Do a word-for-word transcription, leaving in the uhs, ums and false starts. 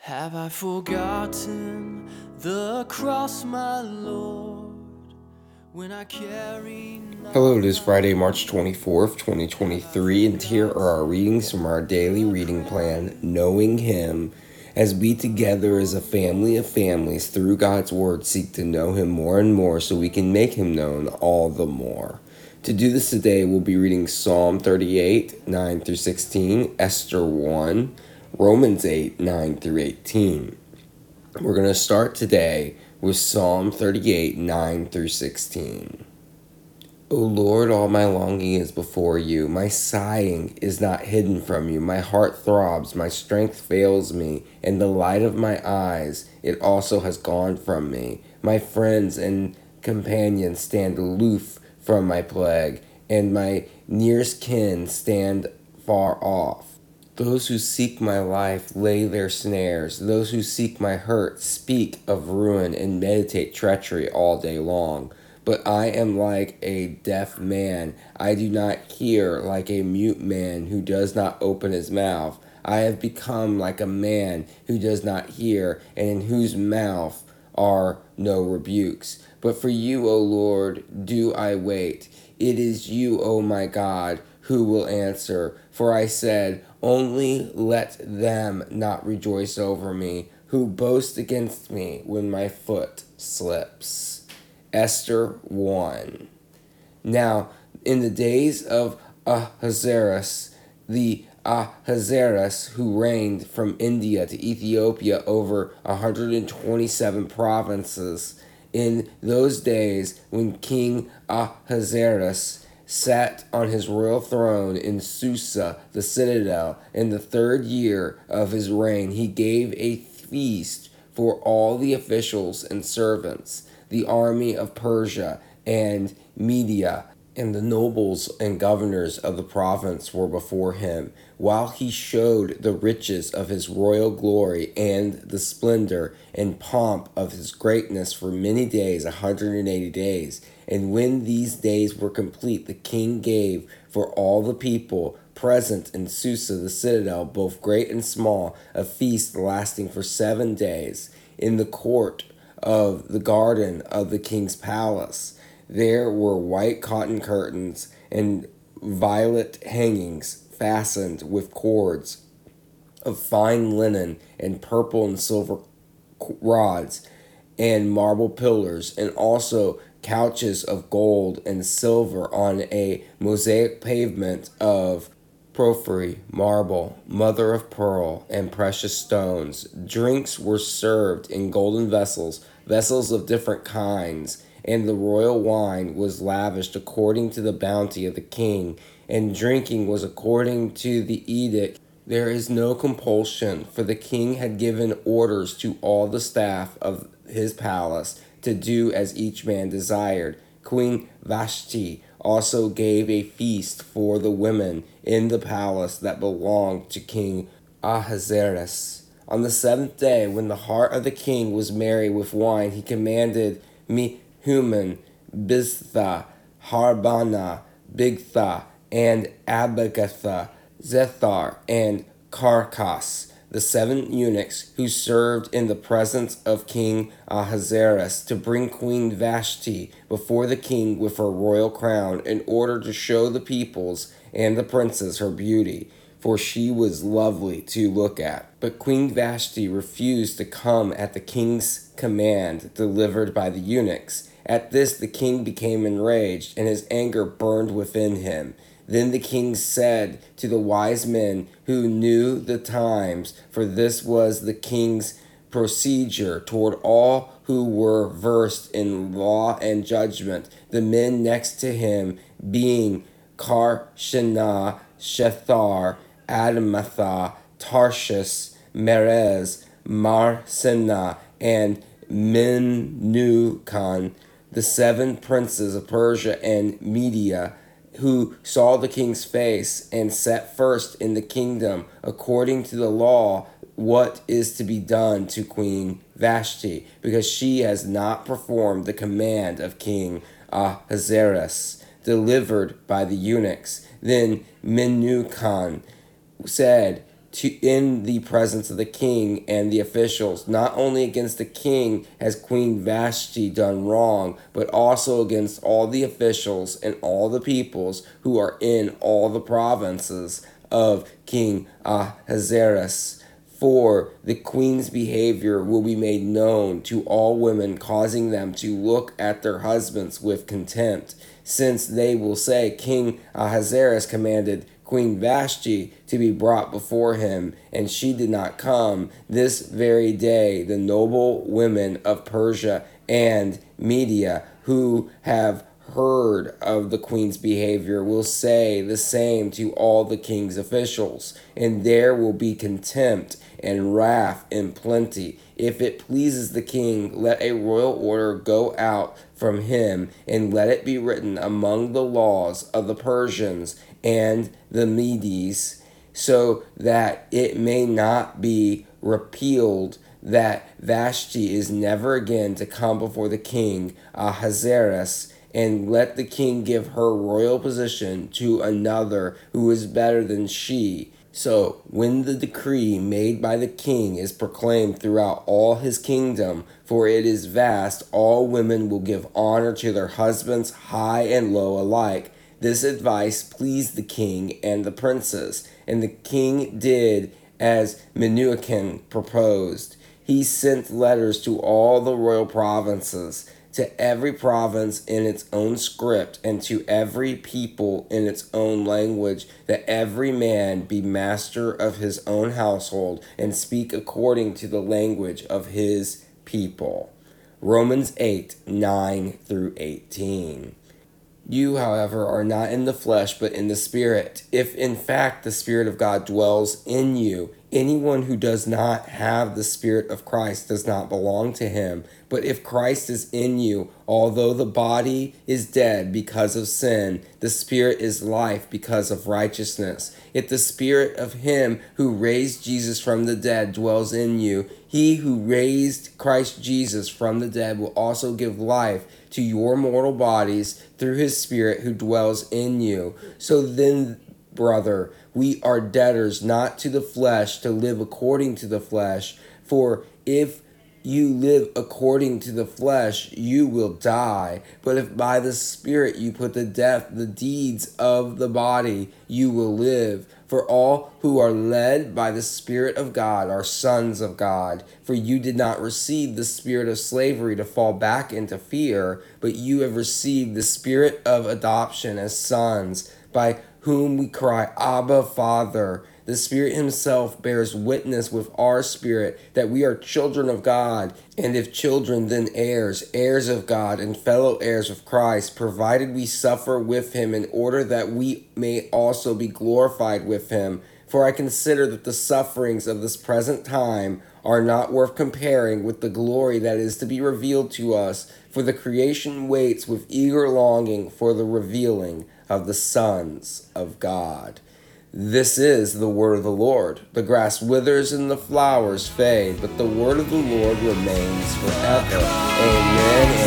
Have I forgotten the cross, my Lord, when I carry not Hello, it is Friday, March twenty-fourth, twenty twenty-three, and here are our readings from our daily reading plan, Knowing Him, as we together as a family of families through God's Word seek to know Him more and more so we can make Him known all the more. To do this today, we'll be reading Psalm thirty-eight, nine through sixteen, Esther one, Romans eight, nine through eighteen. We're going to start today with Psalm thirty-eight, nine through sixteen. O Lord, all my longing is before you. My sighing is not hidden from you. My heart throbs, my strength fails me, and the light of my eyes, it also has gone from me. My friends and companions stand aloof from my plague, and my nearest kin stand far off. Those who seek my life lay their snares. Those who seek my hurt speak of ruin and meditate treachery all day long. But I am like a deaf man. I do not hear, like a mute man who does not open his mouth. I have become like a man who does not hear, and in whose mouth are no rebukes. But for you, O Lord, do I wait. It is you, O my God, who will answer. For I said, only let them not rejoice over me, who boast against me when my foot slips. Esther one. Now, in the days of Ahasuerus, the Ahasuerus who reigned from India to Ethiopia over one hundred twenty-seven provinces, in those days when King Ahasuerus sat on his royal throne in Susa, the citadel, in the third year of his reign, he gave a feast for all the officials and servants, the army of Persia and Media, and the nobles and governors of the province were before him, while he showed the riches of his royal glory and the splendor and pomp of his greatness for many days, a hundred and eighty days. And when these days were complete, the king gave for all the people present in Susa, the citadel, both great and small, a feast lasting for seven days. In the court of the garden of the king's palace, there were white cotton curtains and violet hangings fastened with cords of fine linen and purple and silver rods and marble pillars, and also couches of gold and silver on a mosaic pavement of porphyry, marble, mother of pearl, and precious stones. Drinks were served in golden vessels, vessels of different kinds, and the royal wine was lavished according to the bounty of the king, and drinking was according to the edict. There is no compulsion, for the king had given orders to all the staff of his palace to do as each man desired. Queen Vashti also gave a feast for the women in the palace that belonged to King Ahasuerus. On the seventh day, when the heart of the king was merry with wine, he commanded Mehuman, Biztha, Harbana, Bigtha, and Abagatha, Zethar, and Carcas, the seven eunuchs who served in the presence of King Ahasuerus, to bring Queen Vashti before the king with her royal crown, in order to show the peoples and the princes her beauty, for she was lovely to look at. But Queen Vashti refused to come at the king's command delivered by the eunuchs. At this the king became enraged, and his anger burned within him. Then the king said to the wise men who knew the times, for this was the king's procedure toward all who were versed in law and judgment, the men next to him being Karshena, Shethar, Adamatha, Tarshish, Merez, Marsena, and Menucan, the seven princes of Persia and Media, who saw the king's face and set first in the kingdom, according to the law, what is to be done to Queen Vashti, because she has not performed the command of King Ahasuerus, delivered by the eunuchs. Then Menucan said to in the presence of the king and the officials. Not only against the king has Queen Vashti done wrong, but also against all the officials and all the peoples who are in all the provinces of King Ahasuerus. For the queen's behavior will be made known to all women, causing them to look at their husbands with contempt, since they will say, King Ahasuerus commanded Queen Vashti to be brought before him, and she did not come. This very day the noble women of Persia and Media, who have heard of the queen's behavior, will say the same to all the king's officials, and there will be contempt and wrath in plenty. If it pleases the king, let a royal order go out from him, and let it be written among the laws of the Persians and the Medes, so that it may not be repealed, that Vashti is never again to come before the king Ahasuerus, and let the king give her royal position to another who is better than she. So, when the decree made by the king is proclaimed throughout all his kingdom, for it is vast, all women will give honor to their husbands, high and low alike. This advice pleased the king and the princes, and the king did as Memucan proposed. He sent letters to all the royal provinces, to every province in its own script, and to every people in its own language, that every man be master of his own household, and speak according to the language of his people. Romans eight, nine through eighteen. You, however, are not in the flesh, but in the Spirit, if in fact the Spirit of God dwells in you. Anyone who does not have the Spirit of Christ does not belong to him. But if Christ is in you, although the body is dead because of sin, the Spirit is life because of righteousness. If the Spirit of him who raised Jesus from the dead dwells in you, he who raised Christ Jesus from the dead will also give life to your mortal bodies through his Spirit who dwells in you. So then, brother, we are debtors not to the flesh to live according to the flesh. For if you live according to the flesh, you will die. But if by the Spirit you put to death the deeds of the body, you will live. For all who are led by the Spirit of God are sons of God. For you did not receive the spirit of slavery to fall back into fear, but you have received the Spirit of adoption as sons, by whom we cry, Abba, Father. The Spirit himself bears witness with our spirit that we are children of God, and if children, then heirs, heirs of God, and fellow heirs of Christ, provided we suffer with him in order that we may also be glorified with him. For I consider that the sufferings of this present time are not worth comparing with the glory that is to be revealed to us. For the creation waits with eager longing for the revealing of the sons of God. This is the word of the Lord. The grass withers and the flowers fade, but the word of the Lord remains forever. Amen.